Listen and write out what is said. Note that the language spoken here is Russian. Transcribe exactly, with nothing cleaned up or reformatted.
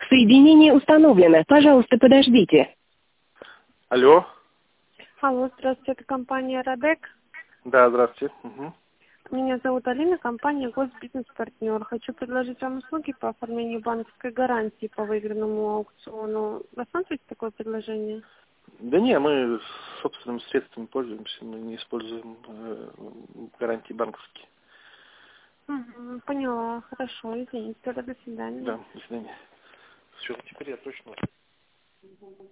Соединение установлено. Пожалуйста, подождите. Алло. Алло, здравствуйте, это компания «Радек». Да, здравствуйте. Угу. Меня зовут Алина, компания «Госбизнес-партнер». Хочу предложить вам услуги по оформлению банковской гарантии по выигранному аукциону. Рассмотрите такое предложение? Да не, мы собственными средствами пользуемся, мы не используем э, гарантии банковские. Угу, поняла, хорошо, извините, тогда до свидания. Да, до свидания. Все, теперь я точно...